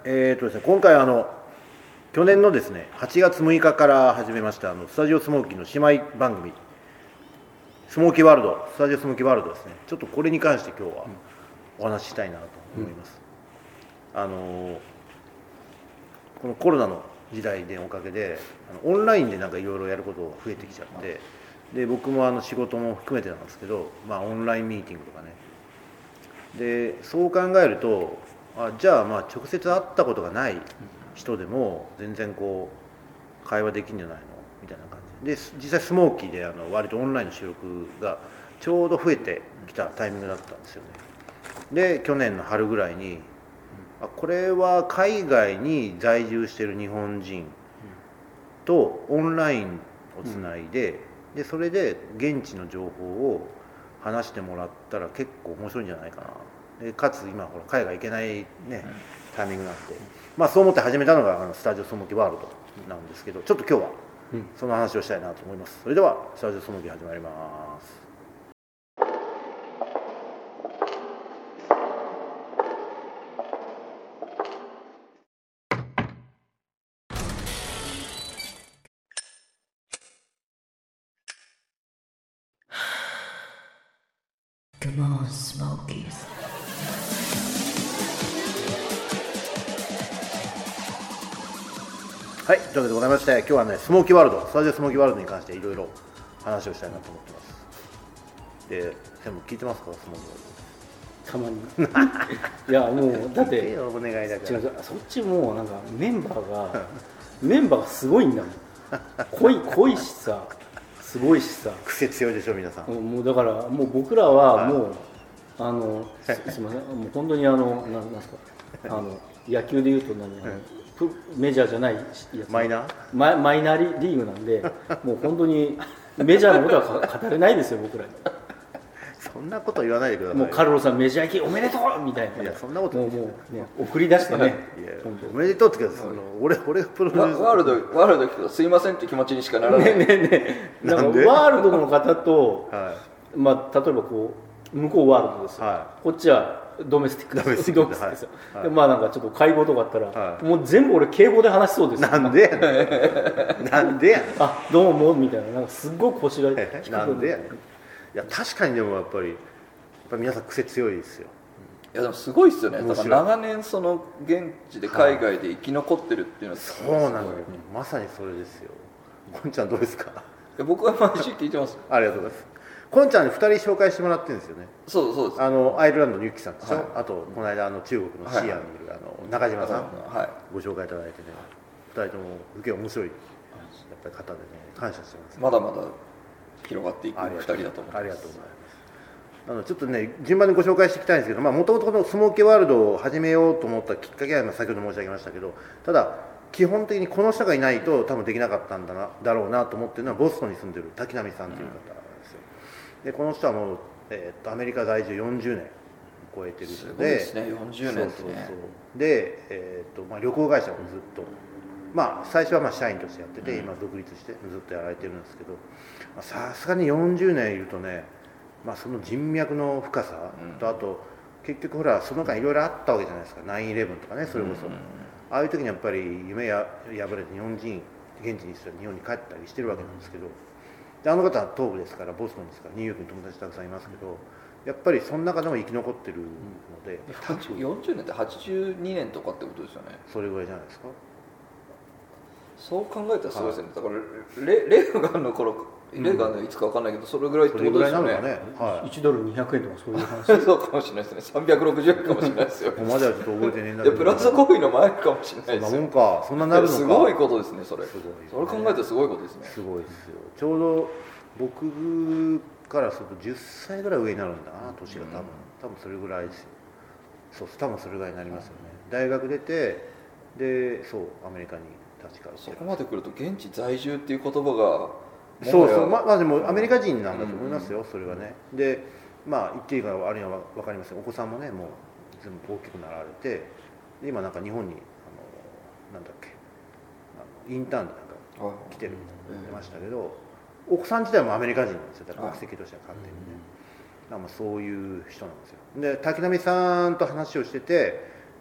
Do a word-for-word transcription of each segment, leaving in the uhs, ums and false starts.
えーとですね、今回あの去年のですねはちがつむいかから始めましたあのスタジオスモーキーの姉妹番組スモーキーワールド、スタジオスモーキーワールドですね。ちょっとこれに関して今日はお話ししたいなと思います、うん、あのこのコロナの時代でおかげであのオンラインでなんかいろいろやることが増えてきちゃって、で僕もあの仕事も含めてなんですけど、まあ、オンラインミーティングとかね、でそう考えるとあじゃあまあ直接会ったことがない人でも全然こう会話できるんじゃないのみたいな感じで、実際スモーキーであの割とオンラインの収録がちょうど増えてきたタイミングだったんですよね。で去年の春ぐらいにあこれは海外に在住している日本人とオンラインをつないで、でそれで現地の情報を話してもらったら結構面白いんじゃないかな。でかつ今ほら海外行けないねタイミングなんで、まあそう思って始めたのがあのスタジオスモーキーワールドなんですけど、ちょっと今日はその話をしたいなと思います。それではスタジオスモーキー始まります。 Come on, Smokies. はい、というわけでございまして、今日はね、スモーキーワールド、スタジオスモーキーワールドに関していろいろ話をしたいなと思ってます。で、専務聞いてますか、スモーキーワールド。 たまにいやもうだってお願いだから。 違うそっちもなんかメンバーがメンバーがすごいんだもん。濃い濃いしさ、すごいしさ、 癖強いでしょ皆さん。 もうだからもう僕らはもうあの す, すみませんもう本当にあのなんなんですかあの野球でいうと何、あのプメジャーじゃないやつマイナーママイナーリーグなんでもう本当にメジャーのことは語れないですよ僕らに。 そんなこと言わないでください。 もうカルロさんメジャー行きおめでとうみたいな。 いやそんなこともうもうね送り出してね。 いやおめでとうって言うけど、その俺俺がプロデュースワールドワールド来たらすいませんって気持ちにしかならない。 ねねねなんかワールドの方と、はい、まあ例えばこう向こうワールドですよ、はい、こっちはドメスティックです。ドメスティックですよ、はいはい、でまあなんかちょっと会合とかあったら、はい、もう全部俺敬語で話しそうです。 なんでやねんなんでやねんあどうもみたいな、なんかすっごくこちらでなんでやねん。いや確かにでもやっぱりやっぱり皆さん癖強いですよ。 いやでもすごいですよね。だから長年その現地で海外で生き残ってるっていうのはすごい。 そうなのよ、まさにそれですよ。こんちゃんどうですか。いや僕は毎週聞いてます。 ありがとうございます。こんちゃんにふたり紹介してもらってるんですよね。 そうそうです。 あのアイルランドのユッキさんでしょ、はい、あとこの間あの中国のシアにいる、はい、あの中島さん、はい、ご紹介いただいてね、ふたりとも受け面白いやっぱり方でね感謝してます、ね、 まだまだ広がっていくふたりだと思います。 ありがとうございます。あのちょっとね順番にご紹介していきたいんですけど、もともとこのスモーキーワールドを始めようと思ったきっかけは先ほど申し上げましたけど、ただ基本的にこの人がいないと多分できなかったんだなだろうなと思ってるのはボストンに住んでる滝波さんという方ですよ。でこの人はもう、えー、とアメリカ在住よんじゅうねん超えてる人で、すごいですねよんじゅうねんってね。そうそうそうで、えーとまあ、旅行会社をずっと、まあ、最初はまあ社員としてやってて、うん、今独立してずっとやられてるんですけど、さすがによんじゅうねんいるとね、まあ、その人脈の深さと、あと結局ほらその間いろいろあったわけじゃないですか。ナインイレブンとかね、それこそ、うん、ああいう時にやっぱり夢や破れて日本人現地にして日本に帰ったりしてるわけなんですけど、であの方は東部ですからボストンですからニューヨークに友達たくさんいますけど、やっぱりその中でも生き残ってるので、 うん、よんじゅうねんってはちじゅうにねんとかってことですよね。 それぐらいじゃないですか。 そう考えたらすごいですね、はい、だからレレーガンの頃、レーガンのいつか分かんないけど、それぐらいってことですよね。 ね、はい、 いちドルにひゃくえんとかそういう話そうかもしれないですね。さんびゃくろくじゅうえんかもしれないですよ。 ここまではちょっと覚えてねえんだけど、 プラスコピーの前かもしれないですよ。 そんなもんか、そんななるのか。 すごいことですね、それ。 すごい、ね、 それ考えたらすごいことですね。 すごいですよ。ちょうど僕からするとじゅっさいぐらい上になるんだな、年が多分、うん、多分それぐらいですよ。そう多分それぐらいになりますよね。大学出て、でそうアメリカに立ち返って、 そこまで来ると現地在住っていう言葉がそうそう、ま, まあでもアメリカ人なんだと思いますよ、うん、それはね。でまあ言っていいかあるいは分かりません。お子さんもねもう全部大きくなられて、で今なんか日本にあのなんだっけあのインターンでなんか来てるみたいな言ってましたけど、奥さん自体もアメリカ人なんですよ。だから国籍としては勝手にね。まあそういう人なんですよ。で滝波さんと話をしてて、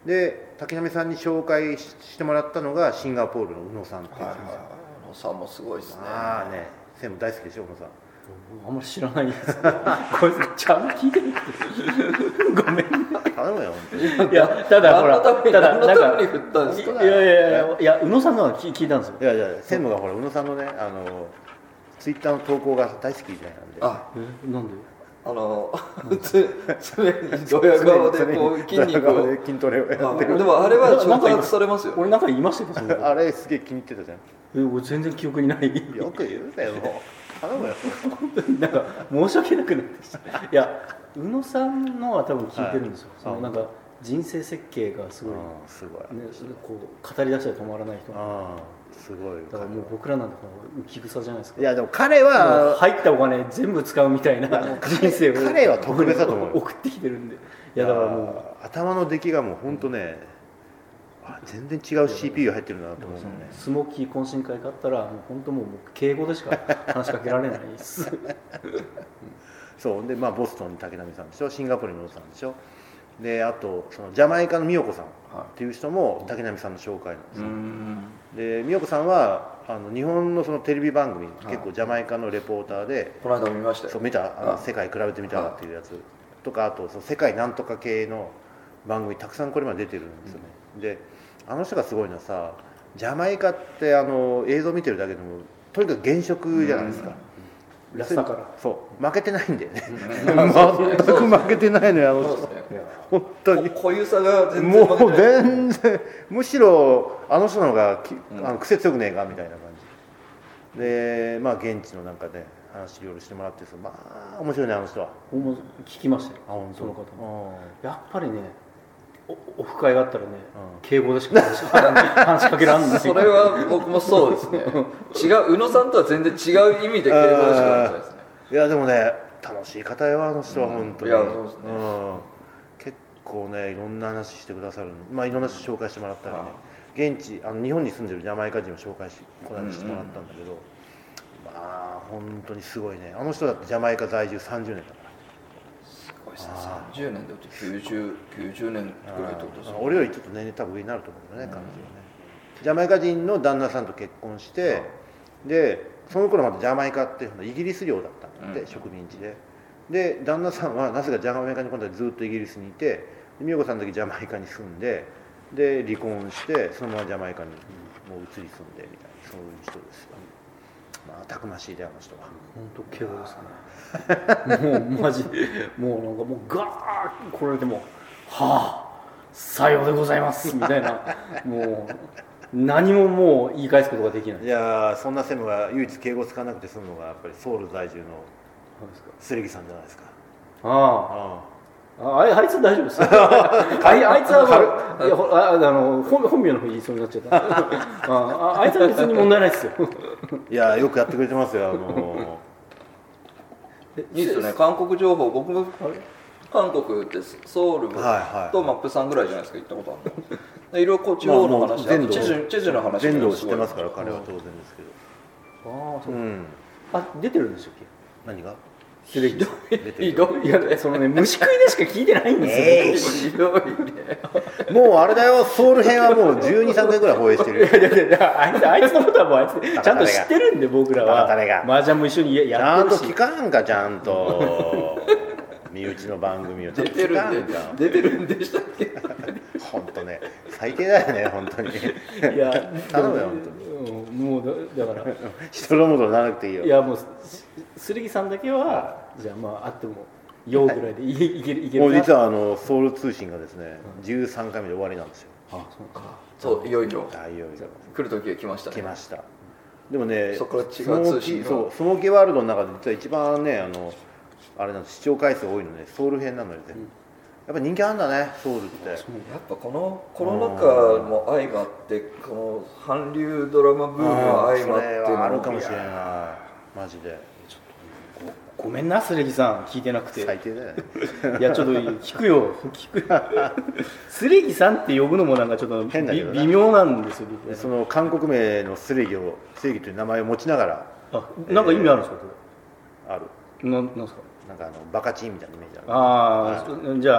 で竹波さんに紹介してもらったのがシンガポールの宇野さんっていう人ですよ。 宇野さんもすごいですね。 ああね、専務大好きでしょ宇野さん。 あんまり知らないです。こいつちゃんと聞いてるってごめんな。 頼むよ本当に。 いやただほら、ただなんか何のために振ったんですか。 いやいやいやいや宇野さんのは聞いたんですよ。 いやいや専務がほら宇野さんのねあのツイッターの投稿が大好きみたいなんで。 あ、 えなんで？ あのつ常にドヤ顔でこう筋肉を筋トレをやってる。 でもあれは触発されますよ。 俺なんか言いましたけど。 あれすげえ気に入ってたじゃん。 え俺全然記憶にない。 よく言うだよもう。頼むよ。 なんか申し訳なくなってきた。いや宇野さんのは多分聞いてるんですよ。そのなんか人生設計がすごいすごいねこう語り出したら止まらない人。 ああすごい。 だからもう僕らなんて浮き草じゃないですか。 いやでも彼は入ったお金全部使うみたいな人生を彼は特別だと思う。 送ってきてるんで。いやだからもう頭の出来がもう本当ね、あ全然違う シーピーユー 入ってるなと思うね。 スモーキー懇親会があったらもう本当もう敬語でしか話しかけられないです。 そうでまあボストンに竹波さんでしょ、シンガポールに宇野さんでしょ。であとそのジャマイカの美代子さんっていう人も竹波さんの紹介なんですよ。で美代子さんはあの日本のそのテレビ番組、結構ジャマイカのレポーターで、 この間見ましたよ。 そう見たあの世界比べてみたらっていうやつとか、あとその世界なんとか系の番組たくさんこれまで出てるんですよね。であの人がすごいのはさ、ジャマイカってあの映像見てるだけでもとにかく現職じゃないですか。 安さからそう負けてないんだよね。全く負けてないのよあの人。本当に濃ゆさが全然もう全然むしろあの人の方がきあの癖強くねえかみたいな感じで、まあ現地のなんかね話いろいろしてもらってさ、まあ面白いねあの人は。 聞きましたよ。 あ本当。 その方もやっぱりねオフ会があったらね、敬語でしか話しかけられない。 それは僕もそうですね。違う宇野さんとは全然違う意味で敬語でしか話せないですね。 いやでもね楽しい方よあの人は本当に。 いやそうですね。 結構ねいろんな話してくださる、まあいろんな人紹介してもらったりね、現地あの日本に住んでるジャマイカ人を紹介しこの間してもらったんだけど、まあ本当にすごいねあの人だってジャマイカ在住さんじゅうねんだから。 さんじゅうねんできゅうじゅう、きゅうじゅうねんぐらいってことですね。 俺よりちょっと年齢多分上になると思うんだよね、彼女はね。ジャマイカ人の旦那さんと結婚して、でその頃までジャマイカってイギリス領だったんだって、うん、植民地で。で旦那さんはなぜかジャマイカに今度はずっとイギリスにいて、美代子さんだけジャマイカに住んで、で離婚してそのままジャマイカにもう移り住んでみたいな、そういう人ですよ。まあたくましいであの人は。 本当敬語ですね。もうマジもうなんかもうガーッ来られてもはあさようでございますみたいな、もう何ももう言い返すことができない。 いやそんな専務が唯一敬語使わなくて済むのがやっぱりソウル在住のスレギさんじゃないですか。 あああ あ, あいつ大丈夫ですあ, あいつは、まあ、いやああの 本, 本名の方言いそうになっちゃったあ, あいつは別に問題ないですよ。 いやよくやってくれてますよ。あのいいですよね、韓国情報。僕も韓国ってソウルとマップさんぐらいじゃないですか、行ったことあるの。いろいろこう地方の話、まあ、チェジュ、チェジュの話全土知ってますから彼は当然ですけど。 ああそう、うん、あ出てるんでしたっけ。 何がひどいひどい。いやそのね虫食いでしか聞いてないんですよ。ひどいね。 もうあれだよ、ソウル編はもうじゅうに、さんかいぐらい放映してるよ。 いやいやいやあいつあいつのことはもうあいつちゃんと知ってるんで、僕らは麻雀も一緒にやってるし。 ちゃんと聞かんかちゃんと身内の番組を出てるんで出てるんでしたっけ。 本当ね最低だよね本当に。いや頼むよ本当に。 もうだから人のことならなくていいよ。 いやもう剣さんだけはじゃあまああってもようぐらいでいけいけるいける。 もう実はあのソウル通信がですね、うん、じゅうさんかいめで終わりなんですよ。 あそうか。 そういよいよ。 いよいよ来る時が来ましたね。 来ました。でもね、 そこから違う通信がそうスモーキーワールドの中で実は一番ねあのあれなん視聴回数多いのねソウル編なのよね。うん、やっぱ人気あるんだねソウルって。やっぱこのコロナ禍も相まってこの韓流ドラマブームも相まってあるかもしれないマジで。 ごめんな剣さん聞いてなくて。 最低だよね。 いやちょっと聞くよ聞く剣さんって呼ぶのもなんかちょっと変だけど微妙なんですよ。 その韓国名の剣を剣という名前を持ちながら。 あなんか意味あるんですか、 えー、ある。 ななんですか。 なんかあのバカチンみたいなイメージある。 ああ、はい、じゃあ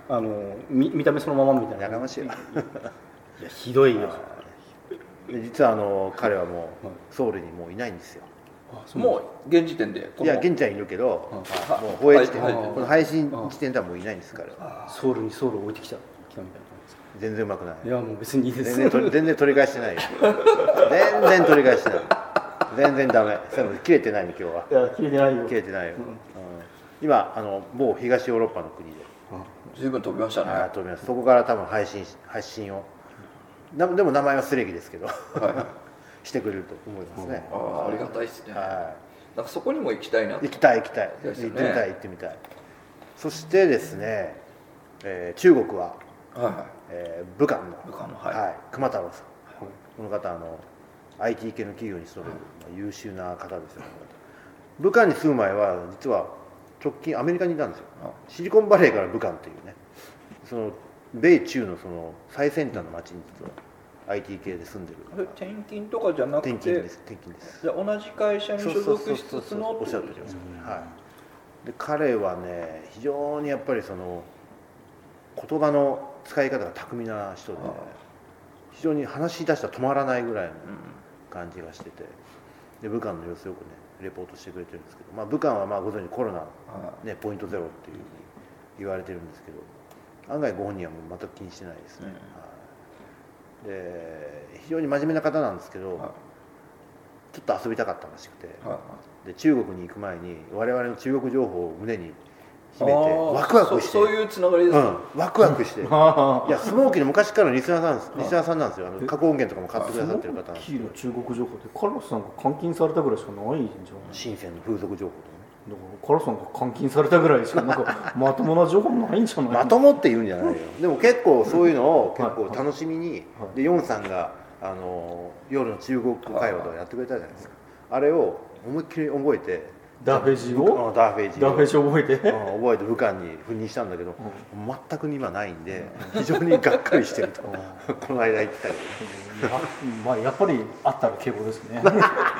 あの 見, 見た目そのままみたいな。 やかましいよ。 いやひどいよ。 で実はあの彼はもうソウルにもういないんですよ。 もう現時点でいや現地はいるけど、 はいもう放映時点、 はいはいこの配信時点ではもういないんです彼は。 ソウルにソウルを置いてきた来たみたいな。 全然うまくない。 いやもう別にいいです。 全然取り全然取り返してないよ。全然取り返してない。全然ダメ。そういうの切れてないの今日は。 いや切れてないよ。 切れてないよ。うん、今あの某東ヨーロッパの国で。 随分飛びましたね。 あ飛びます。そこから多分配信発信を。なでも名前はスレギですけど、はい、してくれると思いますね。 あありがたいですね。 はい。 なんかそこにも行きたいな。 行きたい行きたい。 行ってみたい行ってみたい。そしてですね、えー、中国は、はいはい、えー、武漢の武漢の、はいはい、熊太郎さん、はい、この方あの アイティー 系の企業に勤める、はい、優秀な方ですよ。武漢に住む前は実は直近アメリカにいたんですよ。シリコンバレーから武漢っていうね、その米中のその最先端の町に実は アイティー 系で住んでる。 転勤とかじゃなくて。 転勤です。転勤です。 じゃあ同じ会社に所属しつつの。 おっしゃるとおりです。はい。で彼はね非常にやっぱりその言葉の使い方が巧みな人で、非常に話し出したら止まらないぐらいの感じがしてて、で武漢の様子よくねレポートしてくれてるんですけど、まあ、武漢はまあご存知コロナ、ね、ポイントゼロっていうふうに言われてるんですけど、案外ご本人はもう全く気にしてないですね。うん、で非常に真面目な方なんですけど、はい、ちょっと遊びたかったらしくて、はい、で中国に行く前に我々の中国情報を胸に秘めてワクワクして、 そ, そういうつながりですか、 うん、ワクワクしていやスモーキーの昔からのリスナーさんですリスナーさんなんですよ。あの過去音源とかも買ってくださってる方なんですけど、 スモーキーの中国情報ってカルロスさんが監禁されたぐらいしかないんじゃない？ 深センの風俗情報とかね。 だからカルロスさんが監禁されたぐらいしかなんかまともな情報ないんじゃない？ まともって言うんじゃないよ。でも結構そういうのを結構楽しみに、はいはい、でヨンさんがあの夜の中国会話とかやってくれたじゃないですか。あれを思いっきり覚えてダーフェジをダーフェジダーフェジ覚えて、 うん、覚えて武漢に赴任したんだけど、うん、全く今ないんで非常にがっかりしてるとこの間言ってたけど、 まあやっぱりあったら敬語ですね。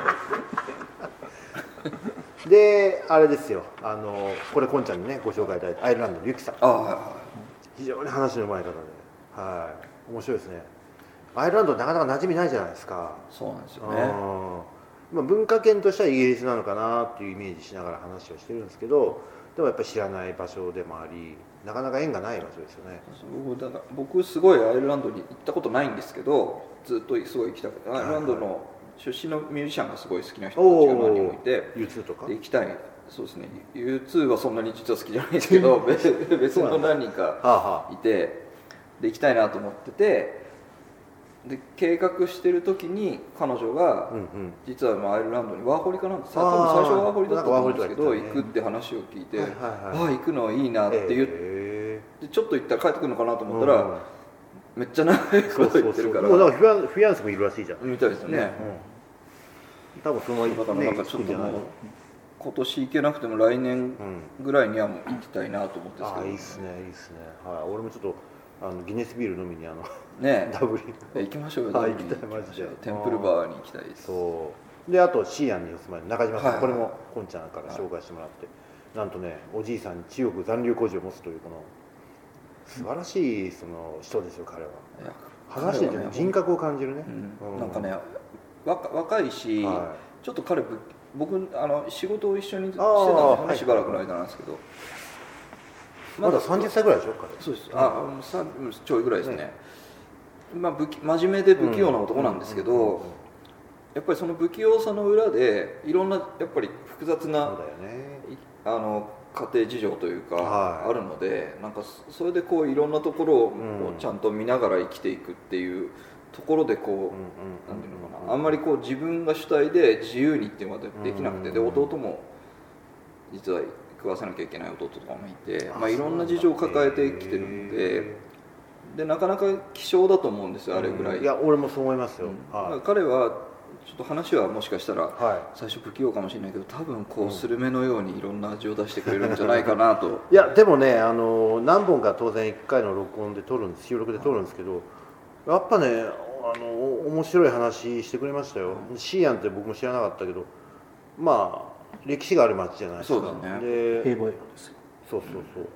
であれですよ、あのこれこんちゃんにねご紹介いただいたアイルランドのゆきさん、あ非常に話のうまい方で、はい、面白いですね。アイルランドなかなか馴染みないじゃないですか。 そうなんですよね。 まあ、文化圏としてはイギリスなのかなっていうイメージしながら話をしてるんですけど、でもやっぱり知らない場所でもあり、なかなか縁がない場所ですよね。 僕だから僕すごいアイルランドに行ったことないんですけど、ずっとすごい行きたくて、アイルランドの出身のミュージシャンがすごい好きな人たちが何人もいて、 ユーツー とかで行きたい。そうですね、ユーツー はそんなに実は好きじゃないですけど別, 別の何人かいて、で行きたいなと思ってて、で計画してる時に彼女が、うんうん、実はアイルランドにワーホリかなんか最初はワーホリだったと思うんですけど、ね、行くって話を聞いて、はいはいはい、ああ行くのいいなって言って、えー、でちょっと行ったら帰ってくるのかなと思ったら、うん、めっちゃ長いこと言ってるから、 もうだからフィアンスもいるらしいじゃんみたいですよね、ね、 うん、多分そのだからなんかちょっともう今年行けなくても来年ぐらいにはもう行きたいなと思ってるんですけど、ね、ああいいっすねいいっすね、はい、俺もちょっとあのギネスビール飲みにあのねダブリ行きましょうよ。 ダブリ行きたいマジで。 テンプルバーに行きたいです。 そうであとシーアンにお住まいの中島さん、はい、これもこんちゃんから紹介してもらって、はい、なんとねおじいさんに中国残留孤児を持つというこの素晴らしいその人ですよ彼は。話してて、ね、人格を感じるね、 うんうん、なんかね若若いし、はい、ちょっと彼僕あの仕事を一緒にしてたんですよね、はい、しばらくの間なんですけど。 まださんじゅっさいぐらいでしょ彼。 そうです。あ、ちょいぐらいですね。ねまあ、不真面目で不器用な男なんですけど、やっぱりその不器用さの裏でいろんなやっぱり複雑な、 そうだよね、 あの家庭事情というかあるので、はい、なんかそれでこういろんなところをちゃんと見ながら生きていくっていうところでこう、なんていうのかな、あんまりこう自分が主体で自由にっていうのができなくて、で弟も実は食わせなきゃいけない弟とかもいて、まあ、いろんな事情を抱えてきてるので、でなかなか希少だと思うんですよ、あれぐらい。 いや俺もそう思いますよ、 うんはい、彼はちょっと話はもしかしたら最初不器用かもしれないけど、多分こうスルメのようにいろんな味を出してくれるんじゃないかなと。 いやでもねあの何本か当然いっかいの録音で撮るんです収録で撮るんですけど、やっぱねあの面白い話してくれましたよ、うん、シーアンって僕も知らなかったけど、まあ歴史がある町じゃないですか。 そうだね。 で平和ですよ。 そうそうそう。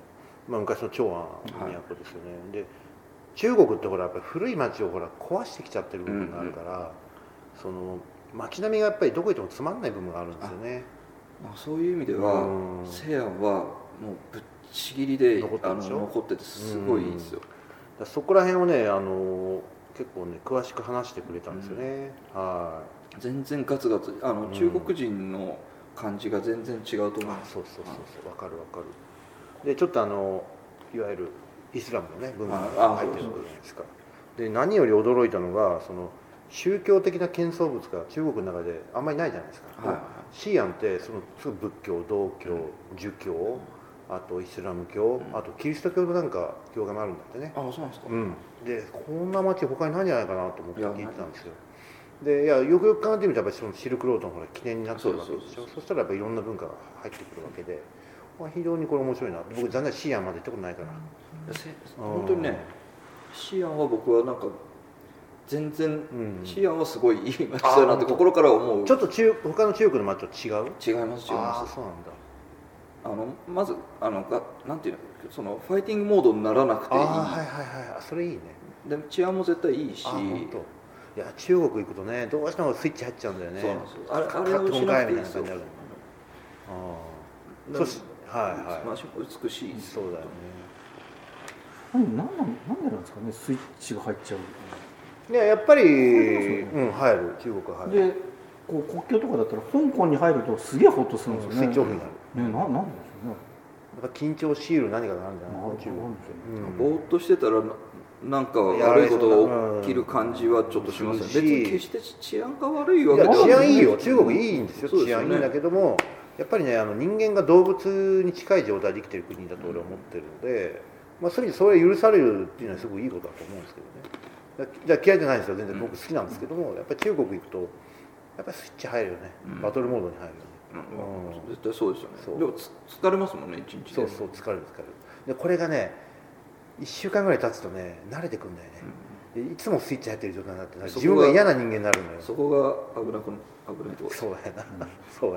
まあ、昔の長安の都ですよね、はい、で中国ってほらやっぱり古い町をほら壊してきちゃってる部分があるから、うんうん、その街並みがやっぱりどこ行ってもつまんない部分があるんですよね。 まあ、そういう意味では、うん、西安はもうぶっちぎりで残ってるでしょ、残っててすごいいいですよ、 うん、そこら辺をねあの結構ね詳しく話してくれたんですよね、うん、はい。 全然ガツガツあの、うん、中国人の感じが全然違うと思う、 あ、そうそうそうそう、分かる分かる。でちょっとあのいわゆるイスラムのね文化が入ってるわけじゃないですか。で何より驚いたのがその宗教的な建造物が中国の中であんまりないじゃないですか、はい、西安ってその仏教、道教、儒教、あとイスラム教、あとキリスト教のなんか教会もあるんだってね。 あ、そうなんですか、 うん、でこんな街他にないんじゃないかなと思って聞いてたんですよ。でいやよくよく考えてみたらそのシルクロードのほら記念になってるわけでしょ。 そ, そしたらやっぱいろんな文化が入ってくるわけで、まあ、非常にこれ面白いな。僕残念西安まで行ったことないから、 本当にね、西安は僕はなんか全然、うん、西安はすごいいい街だなって心から思う。 ちょっと中他の中国の街と違う？ 違います違います。 あ、そうなんだ。 あのまずあのがなんていうの、そのファイティングモードにならなくていい。あ、 はいはいはい、それいいね。 で治安も絶対いいし。 あ、本当。いや中国行くとねどうしてもスイッチ入っちゃうんだよね。 そうなんですよ。あれあれをしなくていいですよ。 ああ、そしはいはい。 美しい。 そうだよね。 なんなんなんでなんですかね、スイッチが入っちゃう。 いややっぱり、うん、入る。中国は入る。 でこう国境とかだったら香港に入るとすげえホッとするんですよね。 スイッチオフになる。 ね、ななんでしょうね。 やっぱ緊張シール何かがあるんじゃないの？中国。ぼーっとしてたらなんか悪いことが起きる感じはちょっとしますね。別に決して治安が悪いわけではない。 治安いいよ。中国いいんですよ。治安いいんだけども、やっぱりねあの人間が動物に近い状態で生きてる国だと俺は思ってるので、まあそういう意味でそれ許されるっていうのはすごいいいことだと思うんですけどね。じゃあ嫌いじゃないんですよ。全然僕好きなんですけども、やっぱり中国行くとやっぱりスイッチ入るよね。バトルモードに入るよね。 うん、絶対そうですよね。でも疲れますもんね、一日で。 そうそう、疲れる疲れる。でこれがねいっしゅうかんぐらい経つとね慣れてくんだよね、うん、でいつもスイッチ入ってる状態になって自分が嫌な人間になるのよ。 そこが危なく危ないところ。 そうやな、うん、そうや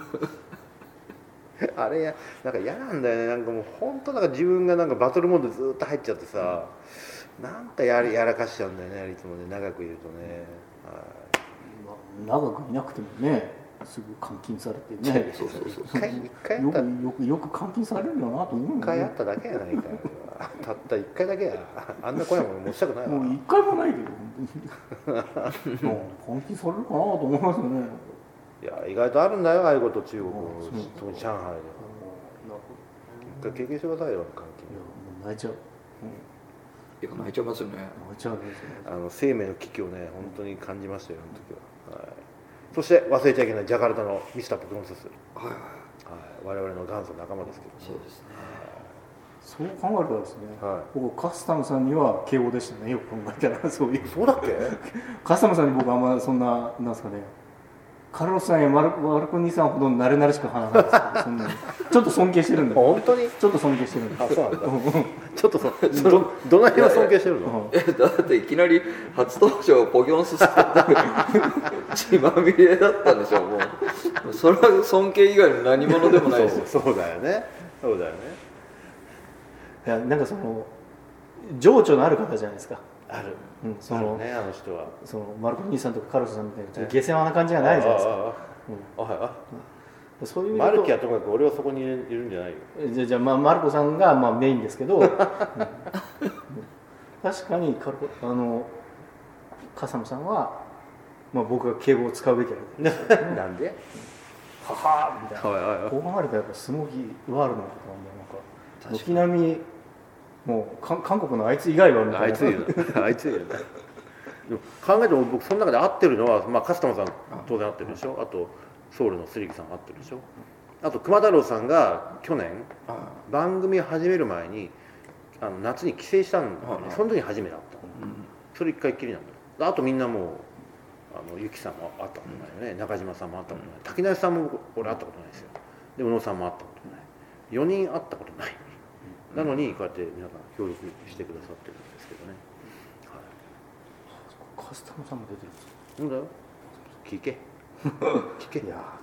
なあれやなんか嫌なんだよね。なんかもう本当なんか自分がなんかバトルモードずっと入っちゃってさ、うん、なんかやらやらかしちゃうんだよねいつもね長くいるとね、 はい、長くいなくてもねすぐ監禁されてね。 そうそうそう。 一回一回やったよくよくよく監禁されるよなと思う、ね。 一回やっただけやないか。たった一回だけや。あんな声も持ちたくないわ。 もう一回もないけど本当に。もう監禁されるかなと思いますよね。 いや意外とあるんだよああいうこと中国、特に上海では。一回経験してくださいよ監禁。 いやもう泣いちゃう。 いや泣いちゃいますよね。 泣いちゃうんですよね。 あの生命の危機をね本当に感じましたよあの時は。はい。そして忘れちゃいけないジャカルタのミスターポケモンセス、はいはいはい、我々の元祖仲間ですけど、 そうですね、 そう考えるとですね、はい、僕カスタムさんには敬語でしたね。よく考えたらそういう。 そうだっけ？ カスタムさんに僕あんまそんななんですかね、カルロスさんやマルマルコ兄さんほど慣れ慣れしく話さないですけど、そんなにちょっと尊敬してるんだ。 本当に？ ちょっと尊敬してるんだ。 あ、そうなんだ。ちょっとそどどの辺は尊敬してるの？ えだっていきなり初登場ポギョンスス血まみれだったんでしょ。もうそれは尊敬以外の何者でもないですよ。 そう、そうだよね。そうだよね。 いやなんかその情緒のある方じゃないですか。 ある。 うん、そのねあの人は。 そのマルコ兄さんとかカルロスさんみたいなちょっと下世話な感じがないじゃないですか。 あ、はいあ。 そういうマルキはともかく俺はそこにいるんじゃないよ。 じゃじゃあ、まあ、マルコさんがまあメインですけど、うん、確かにカルコあのカサムさんは、まあ、僕が敬語を使うべきだとなんで？ ははーみたいな、 はいはいはい、 こう考えるとやっぱスモーキーワールドの方なんで、なんか軒並みもう韓国のあいつ以外はみたいな。 あいついるあいついる考えても僕その中で合ってるのは、まあ、カスタマーさん当然合ってるでしょ、あとソウルのスリキさん合ってるでしょ、あと熊太郎さんが去年番組を始める前にあの夏に帰省したんだよね。その時に初めて会ったの、うん、それ一回きりなんだよ。あとみんなもうあのゆきさんも会ったことないよね、中島さんも会ったことない、滝梨さんも俺会ったことないですよ。で宇野さんも会ったことない、よにん会ったことない、なのにこうやって皆さん協力してくださってるんですけどね、 はい、カスタムさんも出てるんですか？ そうだよ、聞け聞け。 いや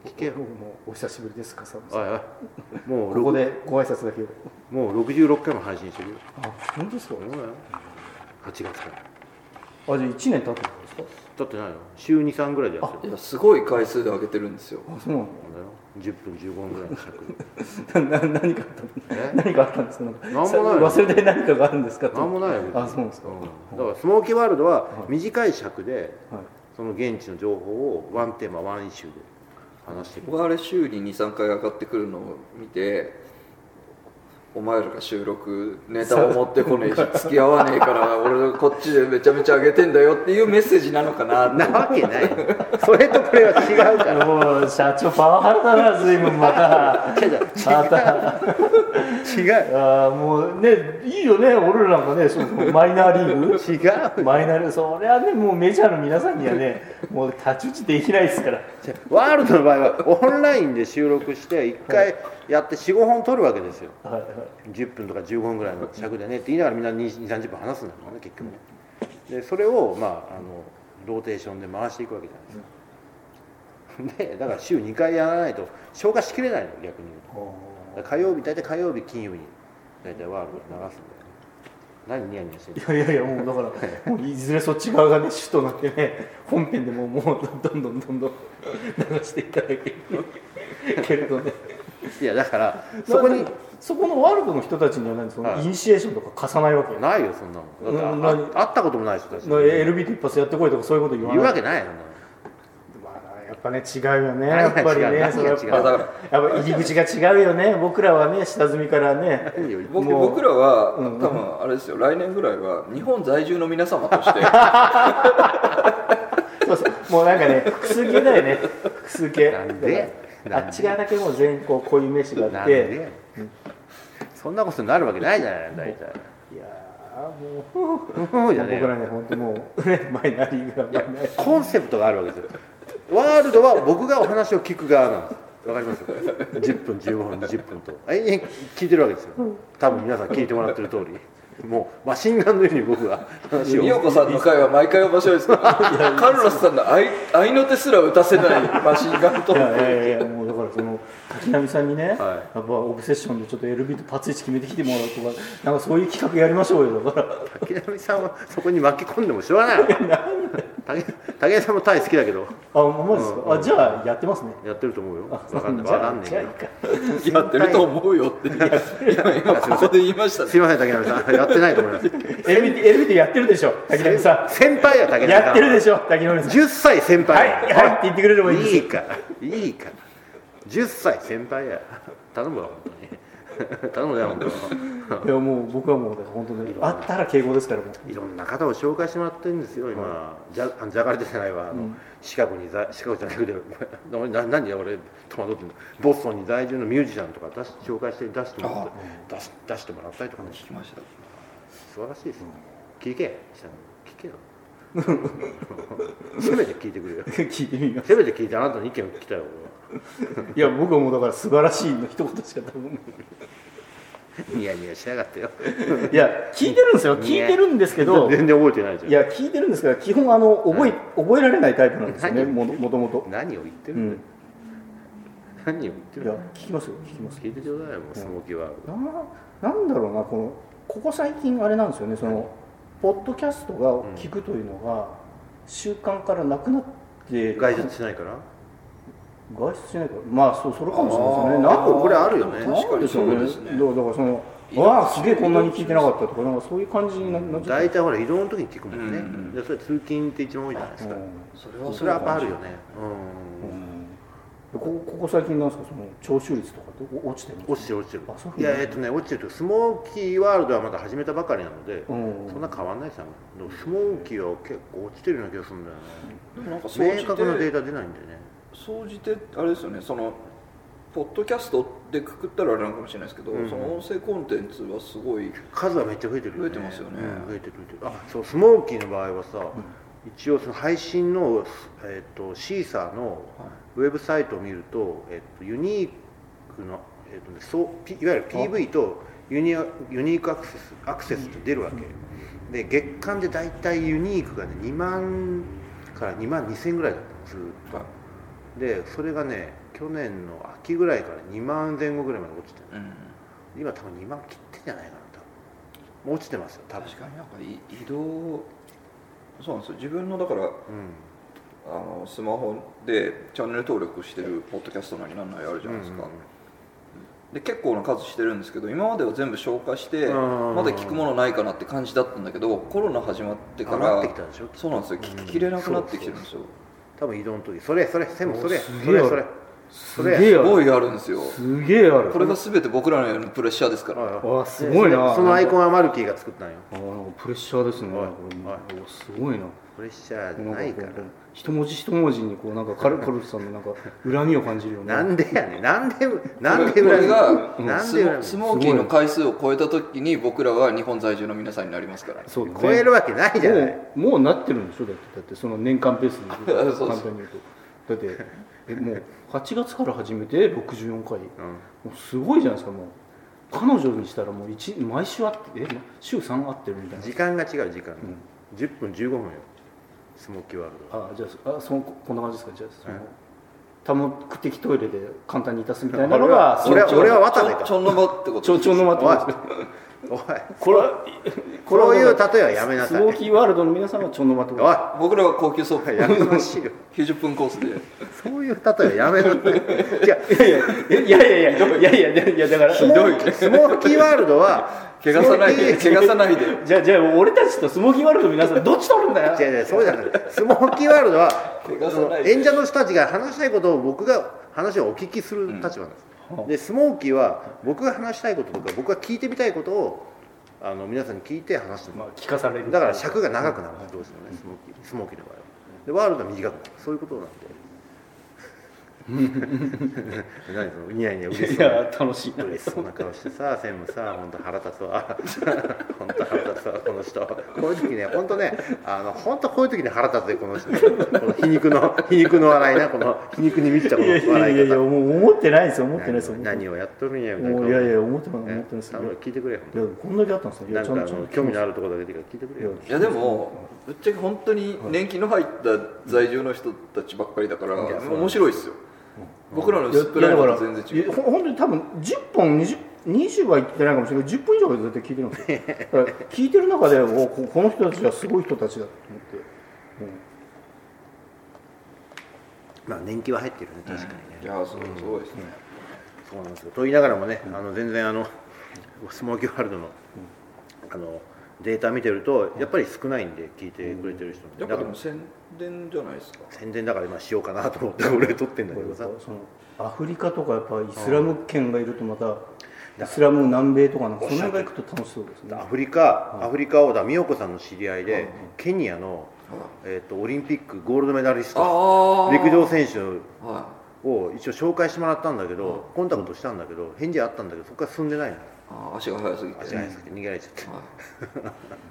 聞けよ。 もうお久しぶりですかさん。 おいおい、もうここでご挨拶だけを。 もうろくじゅうろっかいも配信してるよ。 あ、本当ですか。 はちがつから。 あ、じゃあいちねん経ってるんですか。 経ってないよ。週に、さんぐらいでやってる。 いやすごい回数で上げてるんですよ。 あ、そうなんだ。 じゅっぷんじゅうごふんぐらいの尺な何かあった何かあったんですか。なんかなんもない忘れて何かがあるんですか。 なんもないよ。 あ、そうなんですか。 うん、だからスモーキーワールドは短い尺で、 はい、 その現地の情報をワンテーマワンイシューで話していく。 僕はあれ週ににさんかい上がってくるのを見て、お前らが収録ネタを持ってこねえし付き合わねえから俺こっちでめちゃめちゃ上げてんだよっていうメッセージなのかなって。 なわけないそれとこれは違うからもう社長パワハラだな、随分また違うまた違うあもうね、いいよね、俺らなんかね、そのマイナーリーグ違うマイナーリーグ、それはね、もうメジャーの皆さんにはね、もう太刀打ちできないですから。 ワールドの場合はオンラインで収録していっかいやってよん、ごほん撮るわけですよ、 はいはい、 じゅっぷんとかじゅうごふんぐらいの尺でねって言いながらみんなにじゅう、さんじゅっぷん話すんだからね、結局ね。でそれをまああのローテーションで回していくわけじゃないですか。でだから週にかいやらないと消化しきれないの、逆に言うと。火曜日、大体火曜日金曜日に大体ワールド流すんだよね。何ニヤニヤしてる。 いやいやいや、もうだからもういずれそっち側がね主となってね、本編でももうどんどんどんどん流していただけるけれどね。 いやだからそこにそこのワールドの人たちには何、そのイニシエーションとか貸さないわけ。 ないよそんなの。だって、 うん、 あ何会ったこともない人たち。 エルビーティー 一発やってこいとかそういうこと言わない。 言うわけないよ。 まあ、やっぱね違うよね、やっぱりね、それやっぱだからやっぱ入り口が違うよね。僕らはね下積みからね。 僕僕らは、うん、多分あれですよ、来年ぐらいは日本在住の皆様としてそうそう、もうなんかね複数形だよね、複数形。 なんであっち側だけもう全校固有名詞があって、 うん、そんなことになるわけないじゃない大体。 いやもう僕らね本当もうマイナーリーグがマイナーリーグコンセプトがあるわけですよ。ワールドは僕がお話を聞く側なんです。わかります？じゅっぷんじゅうごふんにじゅっぷんと永遠聞いてるわけですよ。多分皆さん聞いてもらってる通り、もうマシンガンのように僕は話を。 美代子さんの回は毎回面白いですけど、カルロスさんの愛愛の手すら打たせないマシンガントーク。 いやいやいや、もうだからその滝波さんにね、はい、やっぱオブセッションでちょっと エルビー とパツイチ決めてきてもらうとか、なんかそういう企画やりましょうよ。だから滝波さんはそこに巻き込んでもしょうがない。滝滝波さんもタイ好きだけど。 あ、マジですか。うん、あ、じゃあやってますね。 やってると思うよ。 わかんない。わかんない。 やってると思うよって今ここで言いましたね。 すいません滝波さん、やってないと思います。 エルビー エルビー やってるでしょ滝波さん。 先輩や滝波さん。 やってるでしょ滝波さん。 じゅっさい先輩や。 はいはいって言ってくれればいいです。 いいからいいから。じゅっさい先輩や。頼むわ本当に。頼むね本当に。 いやもう僕はもう本当にあったら敬語ですからもう。 いろんな方を紹介してもらってるんですよ今。はい、じゃあジャカルタじゃないわ。あの、うん、シカゴに在シカゴじゃなくてな何で俺戸惑ってんの。ボストンに在住のミュージシャンとか出し紹介して出してもらって、うん、出し出してもらったりとかね。 聞きました。 素晴らしいですね。聞け聞けよ。せめて聞いてくれよ。 聞いてみます。 せめて聞いてあなたの意見を聞きたいよ俺は。 いや僕はもうだから素晴らしいの一言しか多分。 ニヤニヤしやがってよ。 いや聞いてるんですよ。聞いてるんですけど。 全然覚えてないじゃん。 いや聞いてるんですけど基本あの覚え覚えられないタイプなんですよね。もともと。 何を言ってるんだよ。何を言ってる。 いや聞きますよ聞きます。 聞いてちょうだいよもうスモーキーワールド。 ななんだろうなこのここ最近あれなんですよねそのポッドキャストが聞くというのが習慣からなくなって。 外出しないから。 外出しないからまあそうそれかもしれないですね。 なんかこれあるよね。 確かにそうですね。 だからそのわあすげえこんなに聞いてなかったとかなんかそういう感じになっちゃって。 大体ほら移動の時に聞くもんね。でそれ通勤って一番多いじゃないですか。それはそれはやっぱあるよね。ここ最近なんですかその聴取率とかって落ちてるんですか。 落ちてる落ちてる。いやえっとね落ちてるとスモーキーワールドはまだ始めたばかりなのでそんな変わんないですよ。でもスモーキーは結構落ちてるような気がするんだよね。明確なデータ出ないんでね。 総じてあれですよねそのポッドキャストでくくったらあれなのかもしれないですけど、うん、その音声コンテンツはすごい数はめっちゃ増えてるよね。 増えてますよね。 うん、増えてる増えてる。あそうスモーキーの場合はさ、うん、一応その配信の、えー、とシーサーのウェブサイトを見ると、えー、とユニークの、えーとね、そういわゆる ピーブイ とユニユニークアクセスアクセスって出るわけで月間でだいたいユニークがねにまんからにまんにせんぐらいだったのずっと。でそれがね去去年の秋ぐらいからにまんぜん後ぐらいまで落ちてる、うん、今多分にまん切ってんじゃないかな多分もう落ちてますよ多分。 確かになんか移動そうなんですよ自分のだから、うん、あのスマホでチャンネル登録してるポッドキャストなりなんなりあるじゃないですか、うんうんで結構な数してるんですけど今までは全部消化してまだ聞くものないかなって感じだったんだけどコロナ始まってからそうなんですよ聞ききれなくなってきてるんですよ、 多分移動の時それそれ専務それそれそれそれすごいあるんですよすげえあるこれが全て僕らのプレッシャーですからあすごいなそのアイコンはマルキーが作ったんよあプレッシャーですねすごいなプレッシャーじゃないから一文字一文字にこうなんかカルカルフさんのなんか恨みを感じるよねなんでやねんなんでなんで恨みがなんでスモーキーの回数を超えた時に僕らは日本在住の皆さんになりますからそうだね超えるわけないじゃないもうもうなってるんでしょだってだってその年間ペースで簡単に言うとだってえもうはちがつから始めてろくじゅうよんかい、うん、もうすごいじゃないですかもう彼女にしたらもう一毎週会ってえ週さん会ってるみたいな時間が違う時間、うん、じゅっぷんじゅうごふんよスモーキーワールドあじゃああそこんな感じですかじゃあその、うん多目的トイレで簡単にいたすみたいなのが俺は俺は渡部かちょんの間ってことちょんの間ってことおいこれはこういう例えはやめなさいスモーキーワールドの皆さんはちょんの間ってことおい僕らは高級ソープやめましいよきゅうじゅっぷんコースでそういう例えはやめなさいいやいやいやいやいやいやいやいやいやだからひどいスモーキーワールドは怪我さないで怪我さないでじゃあじゃあ俺たちとスモーキーワールドの皆さんどっち取るんだよ違う違うそうじゃなくてスモーキーワールドは演者の人たちが話したいことを僕が話をお聞きする立場なんです、うん、でスモーキーは僕が話したいこととか僕が聞いてみたいことをあの皆さんに聞いて話してもらう、 まあ、聞かされるだから尺が長くなるんですどうしてもねスモーキースモーキーの場合はでワールドは短くなるそういうことなんで何そのニヤニヤ嬉しそうな楽しい嬉しそうな顔してさ専務さ本当腹立つわ本当腹立つわこの人こういう時ね本当ねあの本当こういう時に腹立つでこの人この皮肉の皮肉の笑いなこの皮肉に満ちたこの笑い方いやいやいやもう思ってないですよ思ってないですよ何をやっとるんやみたいないやいや思ってない思ってないですよ聞いてくれよいやこんだけあったんですよなんかあの興味のあるところだけで聞いてくれよいやでもぶっちゃけ本当に年季の入った在住の人たちばっかりだから面白いですよ僕らのスプライドと全然違う本当に多分じゅっぽんにじゅう、にじゅうは言ってないかもしれないけどじゅっぽん以上は絶対聞いてるんですよだから聞いてる中でおここの人たちはすごい人たちだと思って、 うん、まあ年季は入ってるね確かにね、 うん、いやそうすごいですね、 うん、そうなんですよと言いながらもね、うん、あの全然あのスモーキーワールドの、うん、あのデータ見てるとやっぱり少ないんで聞いてくれてる人、 うん、だからでも宣伝じゃないですか宣伝だから今しようかなと思って俺撮ってんだけどさそのアフリカとかやっぱイスラム圏がいるとまたイスラム南米とかなんかその辺が行くと楽しそうですねアフリカ、アフリカをだ美代子さんの知り合いで、ケニアの、えー、とオリンピックゴールドメダリスト陸上選手を一応紹介してもらったんだけどコンタクトしたんだけど返事あったんだけどそこから進んでないのあ足が速すぎて足が速すぎて逃げられちゃってだ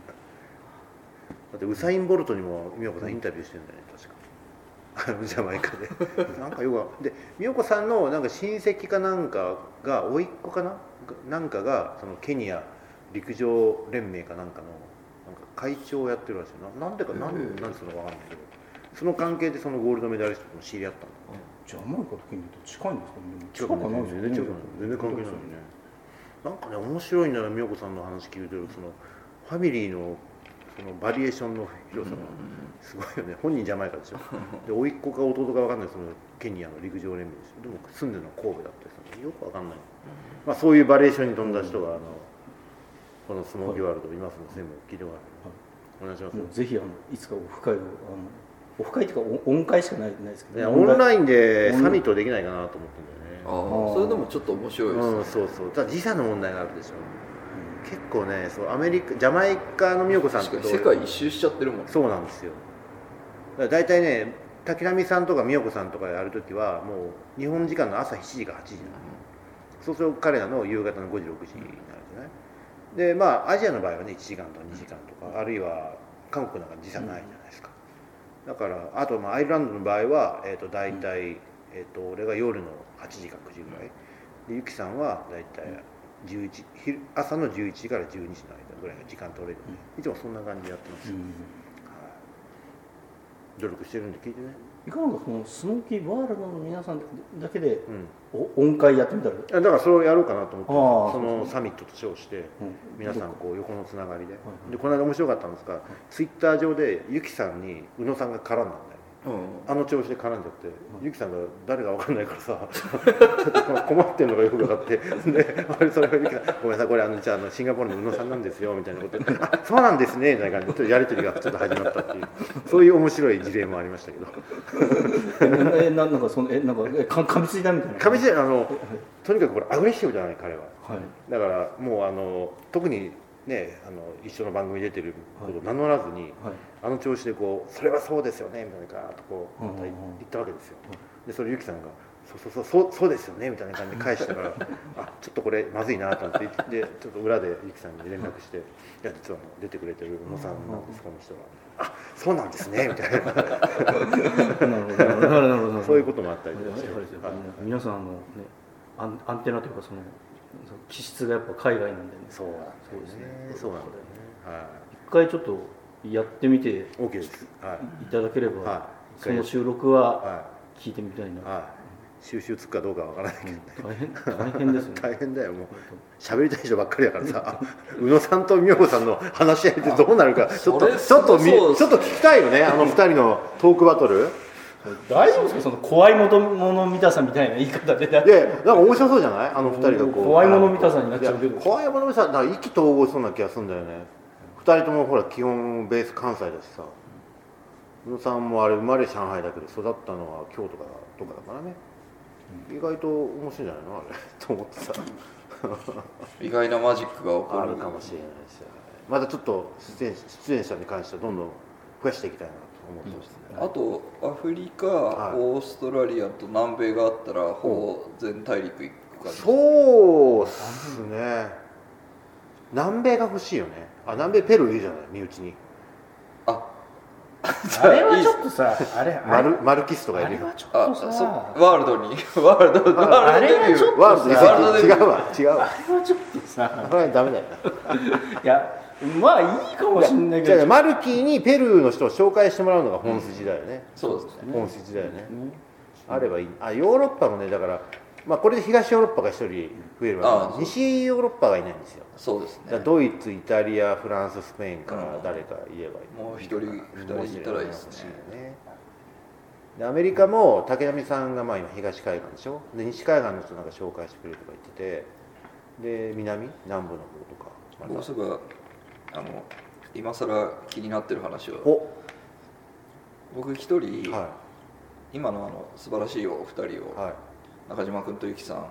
ってウサイン・ボルトにも美代子さんインタビューしてるんだよね確かジャマイカでなんかよくで美代子さんのなんか親戚かなんかが甥っ子かななんかがそのケニア陸上連盟かなんかのなんか会長をやってるらしいななんでかなんでなんつうのかわかんないけどその関係でそのゴールドメダリストと知り合ったのジャマイカとケニアと近いんですかね近くない全然近くない全然関係ないよねなんかね面白いんだよ美代子さんの話聞いてるそのファミリーのそのバリエーションの広さがすごいよね本人ジャマイカでしょで甥っ子か弟か分かんないそのケニアの陸上連盟でしょでも住んでるのは神戸だったりするよく分かんない、まあ、そういうバリエーションに富んだ人があのこのスモーキーワールドいますので全部聞いてもらう、はい、お願いします。 ぜひあのいつかオフ会をあのオフ会っていうかオン会しかないないですけど、 ね、オンラインでサミットできないかなと思ってんだよねああそれでもちょっと面白いですね、 うん、そうそうただ時差の問題があるでしょ結構ねそうアメリカジャマイカの美代子さんって世界一周しちゃってるもん、ね、 そうなんですよだから大体ね滝波さんとか美代子さんとかやるときはもう日本時間の朝しちじかはちじなの、うん、そうすると彼らの夕方のごじろくじになるじゃないでまあアジアの場合はねいちじかんとかにじかんとか、うん、あるいは韓国なんか時差ないじゃないですか、うん、だからあとまあアイルランドの場合は、えー、と大体、うんえー、と俺が夜のはちじかくじぐらいでゆきさんは大体じゅういち昼朝のじゅういちじからじゅうにじの間ぐらいの時間取れるので、うん、いつもそんな感じでやってます、うんは努力してるんで聞いてね。 いかがこのスモーキーワールドの皆さんだけで、うん、音階やってみたら、 だからそれをやろうかなと思って、そのサミットと称して、うん、皆さんこう横のつながりで、うん、でこの間面白かったんですが、うん、ツイッター上でゆきさんに宇野さんが絡んだんだよ。うん、あの調子で絡んじゃって、うん、ゆきさんが誰か分かんないからさ困ってんのがよく分かってで俺それをゆきさんごめんなさいこれあのじゃあのシンガポールの宇野さんなんですよみたいなことであそうなんですねみたいな感じでちょっとやり取りがちょっと始まったっていうそういう面白い事例もありましたけどえななんかそのえなんかえか噛みついたみたいな噛みついたあのとにかくこれアグレッシブじゃない彼は、はい、だからもうあの特にね、あの一緒の番組に出てることを名乗らずに、はい、あの調子でこうそれはそうですよねみたいなガーッとこうまた言ったわけですよ。でそれゆきさんがそうそうそうそうそうですよねみたいな感じで返したからあちょっとこれまずいなと思ってでちょっと裏でゆきさんに連絡していや実は出てくれてる宇野さんなんですこの人はあそうなんですねみたいなそういうこともあったりとかして皆さんあの、ね、アン、アンテナというかその気質がやっぱ海外なんでね。 そうそうですね。そうなんだよね。 はい。一回ちょっとやってみて OK です。はい。 いただければ、はい、その収録は聞いてみたいな。はい。 収集つくかどうかわからないけど、ねうん、大変大変ですね。 大変だよもう。喋りたい人ばっかりだからさ、宇野さんと美穂さんの話し合いってどうなるかちょっとちょっとみちょっと聞きたいよねあの二人のトークバトル。 大丈夫ですかその怖いもの見たさみたいな言い方で。 いやなんか面白そうじゃないあの二人がこう怖いもの見たさになっちゃうけど。 怖いもの見たさだから意気投合しそうな気がするんだよね。二人ともほら基本ベース関西だしさ宇野さんもあれ生まれ上海だけど育ったのは京都かとかだからね、うん、意外と面白いんじゃないのあれと思ってさ意外なマジックが起こるあるかもしれないですよね。またちょっと出演、出演者に関してはどんどん増やしていきたいな思ってますね。 あとアフリカ、はい、オーストラリアと南米があったらほぼ全大陸行く感じ。 そうっすね。南米が欲しいよね。あ南米ペルーいいじゃない身内に。 ああれはちょっとさあれマルマルキスとかいるよ。 あれはちょっとさワールドにワールドワールドデビューワールド違うわ違うわ。 あれはちょっとさこれはダメだよいやまあいいかもしれないけどマルキーにペルーの人を紹介してもらうのが本筋だよね、 うん、そうですね本筋だよね、うん、あればいい。あヨーロッパもねだからまあこれで東ヨーロッパが一人増えるわけで西ヨーロッパがいないんですよ。 そうですね。 ドイツイタリアフランススペインから誰かいればいい、 うん、もう一人二人いたらいいですね。 でアメリカも竹波さんがまあ今東海岸でしょで西海岸の人なんか紹介してくれるとか言っててで南南部の方とかもうすぐあの今更気になってる話を僕一人、はい、今のあの素晴らしいお二人を、はい、中島君とゆきさん、はい、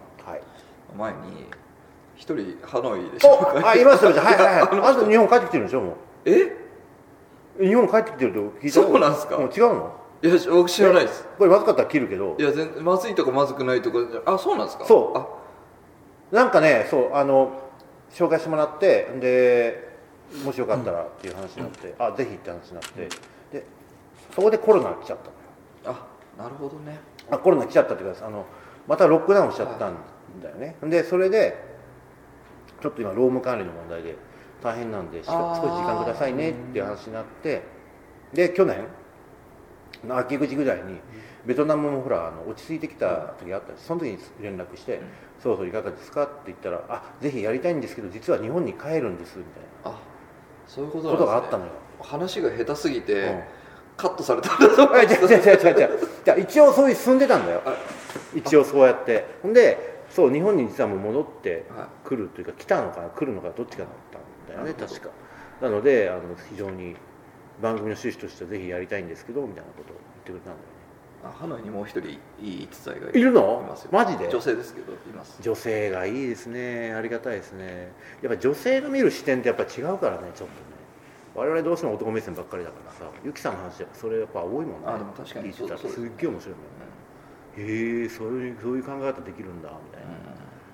前に一人ハノイで紹介あいましたはいはいはいあと日本帰ってきてるんでしょもうえ日本帰ってきてると聞いた。 そうなんですか。 もう違うの。 いや僕知らないです。 これまずかったら切るけどいや全まずいとかまずくないとかあそうなんですか。 そうあなんかねそうあの紹介してもらってでもしよかったらっていう話になって、うん、あぜひって話になって、うん、でそこでコロナ来ちゃったのよ。 あなるほどね。 あコロナ来ちゃったっていうかあのまたロックダウンしちゃったんだよね。でそれでちょっと今労務管理の問題で大変なんで少し時間くださいねっていう話になってで去年の秋口ぐらいにベトナムもほらあの落ち着いてきた時があったんです。その時に連絡して「そろそろいかがですか?」って言ったら「あぜひやりたいんですけど実は日本に帰るんです」みたいなあそういうことなんですね、ことがあったのよ。 話が下手すぎて、うん、カットされたんだと思う。違う違う違う違うじゃ一応そういう進んでたんだよ一応そうやってほんでそう日本に実はもう戻ってくるというか来たのかな来るのかどっちかだったんだよね確か。なのであの非常に番組の趣旨としてはぜひやりたいんですけどみたいなことを言ってくれたんだよね。 あハノイにもう一人いい逸材がいるの？ いますよ。 マジで？ 女性ですけどいます。 女性がいいですね。ありがたいですね。やっぱ女性が見る視点ってやっぱ違うからねちょっとね。我々どうしても男目線ばっかりだからさゆきさんの話はそれやっぱ多いもんね。 あでも確かに聞いてたらすっげえ面白いもんね。へえそういうそういう考え方できるんだみたいな、うん、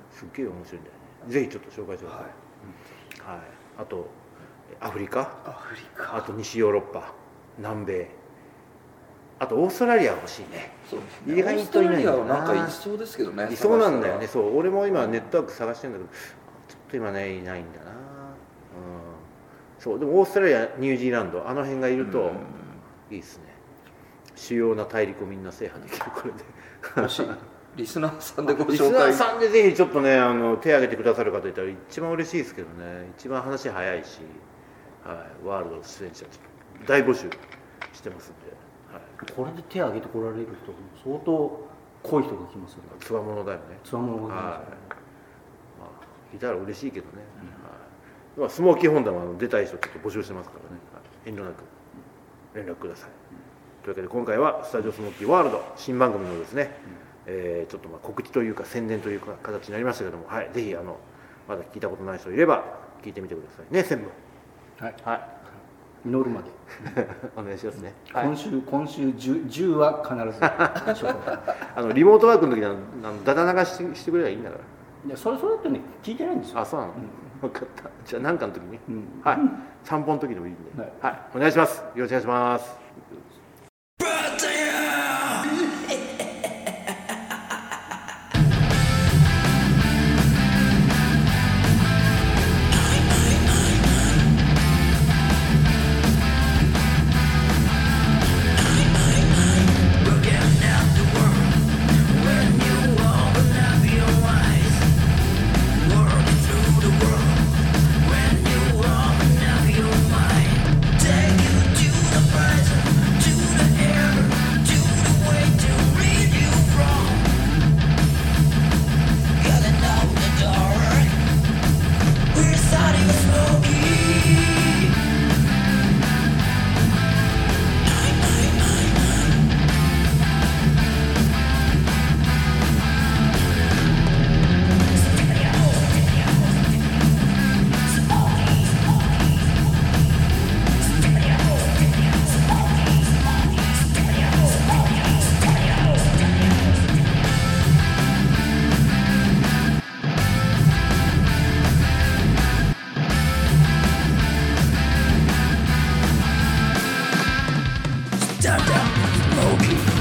すっげえ面白いんだよね。ぜひちょっと紹介してください。はい、はい、あとアフリカアフリカあと西ヨーロッパ南米あとオーストラリア欲しいね。 そうですね。意外といないんだよな。なんかいそうですけどね。 いそうなんだよね。そう俺も今ネットワーク探してるんだけどちょっと今ねいないんだな。うんそうでもオーストラリアニュージーランドあの辺がいるといいですね。 主要な大陸をみんな制覇できるこれでもしリスナーさんでごリスナー紹介さんでぜひちょっとねあの手挙げてくださる方いたら一番嬉しいですけどね、一番話早いし、はい、ワールド出演者大募集してますんで、はい、 これで手挙げてこられる人相当濃い人が来ますよね。 つわものだよね。 つわものが来ますよね、 はい、まあいたら嬉しいけどね、うん、はい、相撲基本団は出たい人ちょっと募集してますからね、はい、遠慮なく連絡ください、うん、というわけで今回はスタジオスモーキーワールド新番組のですね、うん、えー、ちょっとまあ告知というか宣伝というか形になりましたけども、はい、ぜひあのまだ聞いたことない人いれば聞いてみてくださいね、専務。 はい、はい、実るまでお願いしますね。 今週、はい、今週 10, じゅうは必ずあのリモートワークの時にあのダダ流ししてくればいいんだから。 いやそれそれだってね聞いてないんですよ。 あ、そうなの、うん、分かった。じゃあ何かの時に、うん、はい、散歩の時でもいいんで、はい、はい、お願いします。よろしくお願いします。 Smoky.